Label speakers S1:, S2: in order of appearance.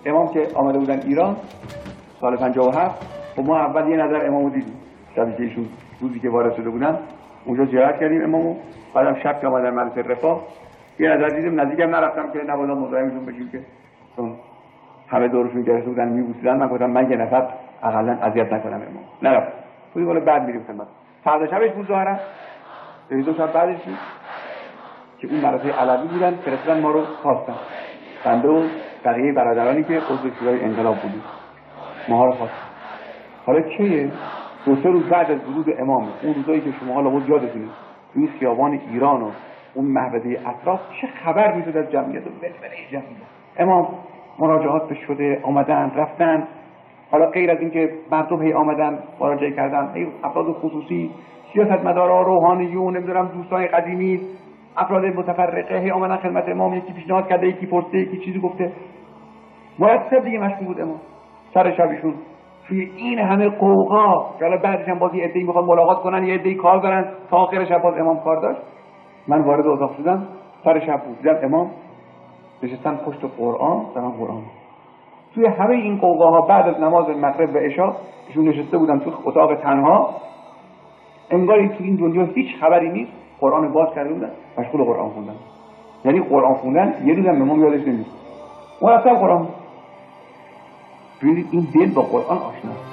S1: امام که آمده بودن ایران سال 57، خب ما اول یه نظر امامو دیدیم، شبی که ایشون روزی که وارد شده بودن اونجا زیارت کردیم امامو. بعدم شب که آمدن مدرسه رفاه یه نظر دیدم، نزدیکم نرفتم که نباید مزاحمشون بشیم که چون همه دورشون گرفته بودن میبوسیدن. من گفتم من یه نفر اقلا اذیت نکنم امام، نرفت. خودی بالا بعد میریم خدمت. فردا شبش بود ظاهرا، دو شب بعدش بود که اون مدرسه علوی بودن فرستادن ما رو خواستن، بنده و بقیه برادرانی که عضو شورای انقلاب بودیم ماها رو خواستن. حالا چیه؟ 2-3 روز بعد از ورود امام، اون روزایی که شما حالا بود یادتونه توی خیابان ایران و اون محوطه اطراف چه خبر میشد از جمعیت و بلبله جمعیت. امام مراجعات به شده، آمدن رفتن. حالا غیر از اینکه مردم هی آمدن مراجعه کردن، هی افراد خصوصی، سیاستمدارا، روحانیون، نمیدونم دوستان قدیمی، افراد متفرقه هی آمدن خدمت امام، یکی پیشنهاد کرده، یکی پرسیده، یکی چیزی گفته. مرتب دیگه مشغول بود امام. سر شبشون توی این همه قوقا که حالا بعدش هم باز یه عده‌ای میخوان ملاقات کنن، یه عده‌ای کار دارن، تا آخر شب باز امام کار داشت. من وارد اتاق شدم، سر شب بود، دیدم امام نشستن پشت قرآن دارن قرآن. توی همه این قوقاها بعد از نماز مغرب و عشا ایشون نشسته بودن تو اتاق تنها، انگاری تو این دنیا هیچ خبری نیست، قرآن باز کرده بودن مشغول قرآن خوندن. یعنی قرآن خوندن یه روزم امام یادش نمیاد، مرتب قرآن. ببینید این دل با قرآن آشنا.